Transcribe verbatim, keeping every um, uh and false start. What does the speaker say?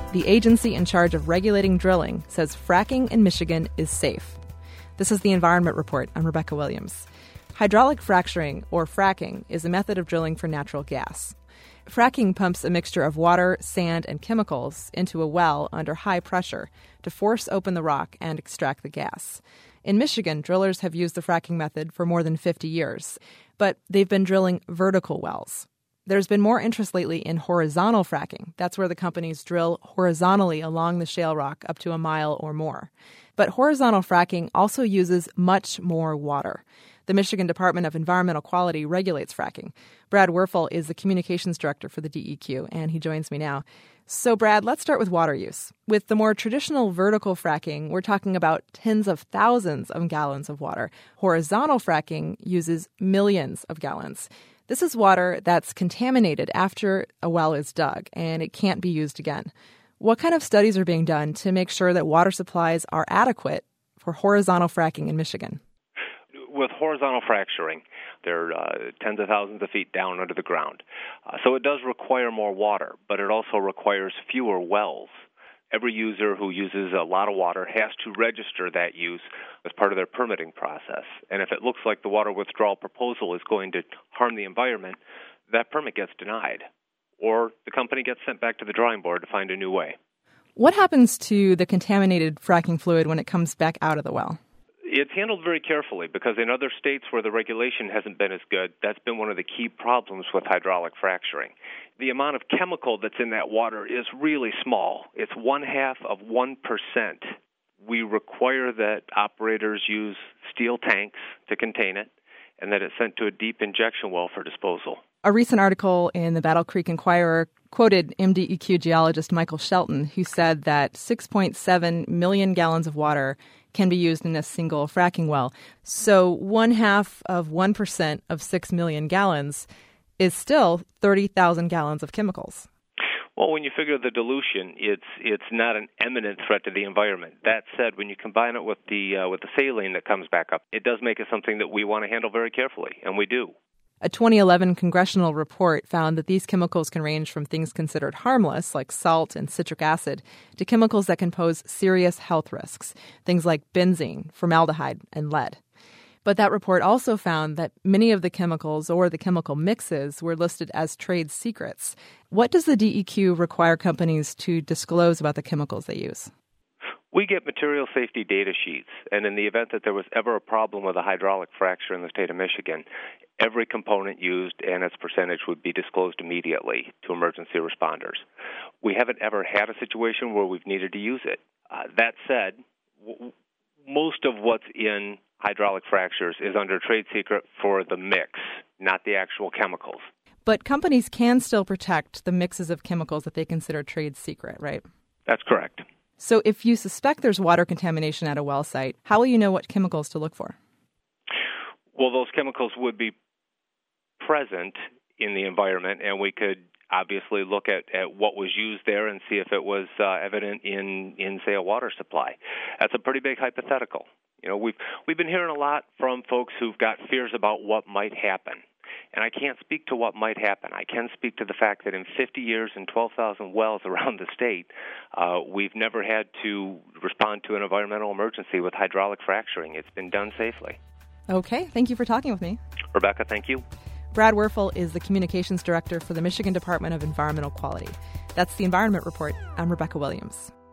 the agency in charge of regulating drilling, says fracking in Michigan is safe. This is the Environment Report. I'm Rebecca Williams. Hydraulic fracturing, or fracking, is a method of drilling for natural gas. Fracking pumps a mixture of water, sand, and chemicals into a well under high pressure to force open the rock and extract the gas. In Michigan, drillers have used the fracking method for more than fifty years, but they've been drilling vertical wells. There's been more interest lately in horizontal fracking. That's where the companies drill horizontally along the shale rock up to a mile or more. But horizontal fracking also uses much more water. The Michigan Department of Environmental Quality regulates fracking. Brad Werfel is the communications director for the D E Q, and he joins me now. So, Brad, let's start with water use. With the more traditional vertical fracking, we're talking about tens of thousands of gallons of water. Horizontal fracking uses millions of gallons. This is water that's contaminated after a well is dug, and it can't be used again. What kind of studies are being done to make sure that water supplies are adequate for horizontal fracking in Michigan? With horizontal fracturing, they're uh, tens of thousands of feet down under the ground. Uh, so it does require more water, but it also requires fewer wells. Every user who uses a lot of water has to register that use as part of their permitting process. And if it looks like the water withdrawal proposal is going to harm the environment, that permit gets denied, or the company gets sent back to the drawing board to find a new way. What happens to the contaminated fracking fluid when it comes back out of the well? It's handled very carefully because in other states where the regulation hasn't been as good, that's been one of the key problems with hydraulic fracturing. The amount of chemical that's in that water is really small. It's one half of one percent. We require that operators use steel tanks to contain it and that it's sent to a deep injection well for disposal. A recent article in the Battle Creek Enquirer quoted M D E Q geologist Michael Shelton, who said that six point seven million gallons of water can be used in a single fracking well. So one half of one percent of six million gallons is still thirty thousand gallons of chemicals. Well, when you figure the dilution, it's it's not an imminent threat to the environment. That said, when you combine it with the uh, with the saline that comes back up, it does make it something that we want to handle very carefully, and we do. A twenty eleven congressional report found that these chemicals can range from things considered harmless, like salt and citric acid, to chemicals that can pose serious health risks, things like benzene, formaldehyde, and lead. But that report also found that many of the chemicals or the chemical mixes were listed as trade secrets. What does the D E Q require companies to disclose about the chemicals they use? We get material safety data sheets, and in the event that there was ever a problem with a hydraulic fracture in the state of Michigan, every component used and its percentage would be disclosed immediately to emergency responders. We haven't ever had a situation where we've needed to use it. Uh, that said, w- most of what's in hydraulic fractures is under trade secret for the mix, not the actual chemicals. But companies can still protect the mixes of chemicals that they consider trade secret, right? That's correct. So if you suspect there's water contamination at a well site, how will you know what chemicals to look for? Well, those chemicals would be present in the environment, and we could obviously look at, at what was used there and see if it was uh, evident in, in, say, a water supply. That's a pretty big hypothetical. You know, we've we've been hearing a lot from folks who've got fears about what might happen. And I can't speak to what might happen. I can speak to the fact that in fifty years and twelve thousand wells around the state, uh, we've never had to respond to an environmental emergency with hydraulic fracturing. It's been done safely. Okay. Thank you for talking with me. Rebecca, thank you. Brad Werfel is the communications director for the Michigan Department of Environmental Quality. That's the Environment Report. I'm Rebecca Williams.